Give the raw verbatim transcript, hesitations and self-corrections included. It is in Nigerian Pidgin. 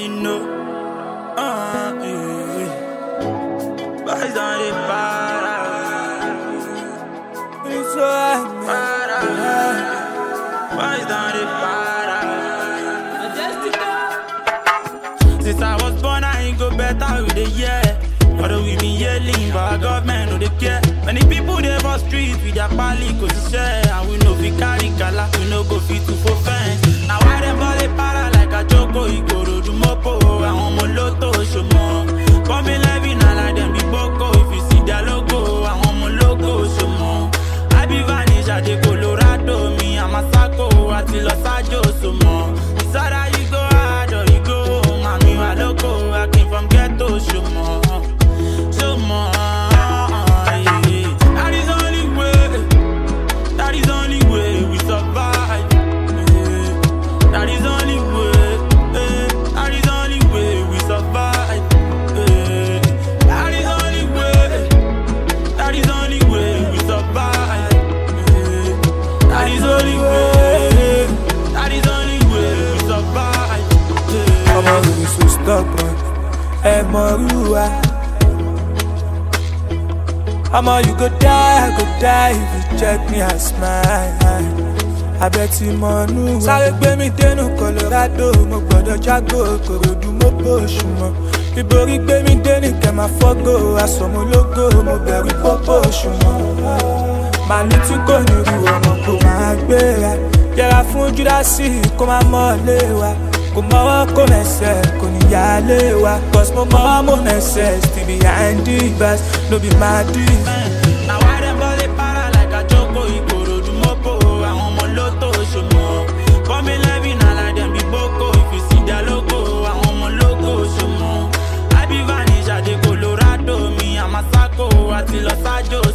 already know. Uh, yeah. Boys on the para. It's so para. Boys on the para. Since I was born, I ain't go better with the year. Although we been yelling, but our government no they care. Many people they for street with their pali cause share. And we know we carry gala, we no go fit to for fence. Now why them body para like a choco, he go to do mopo. I want my lotto, show more. Come in living, I like them be boko. If you see their logo, I want my logo, show more. I be vanish at the Colorado, me I'm a sacco, I till Los Angeles, so more. So that you go hard or you go home, I'm in my loco. I came from ghetto, show more. So more, yeah. That is only way, that is only way we survive, yeah. That is only way, yeah. That is only way we survive, yeah. That is only way, that is only way we survive, yeah. That is only way, that is only way we survive, yeah. I'm already so stubborn, and more I'ma you go die, I go die if you check me, I smile. I bet you money. Sáré gbé mi dénú Colorado, mo gbọ́dọ̀ jágò, Kòròdú mo bóṣù mọ́. Ìborí gbé mi dénú kẹ́ máa fọ́gò, aṣọ mo lógo, mo bẹ̀rù pópó oṣù mọ́. Màálù tí kò ní ru ọmọ kò máa gbéra. Yẹra fún Júdásì kó máa mọ́lé wa. Kò mọ́wọ́ kò mẹ́sẹ̀, kò ní yálé wa. Cause mo mọ́wọ́ mo mẹ́sẹ̀, still behind the bars, no be my dream. Now why them body para like a choco, he go to do mopo. I want my lotto, show more. Come in living, I like them be boko. If you see their logo, I want my logo, show more. I be vanish at the Colorado, me I'm a sacco, I till Los Angeles.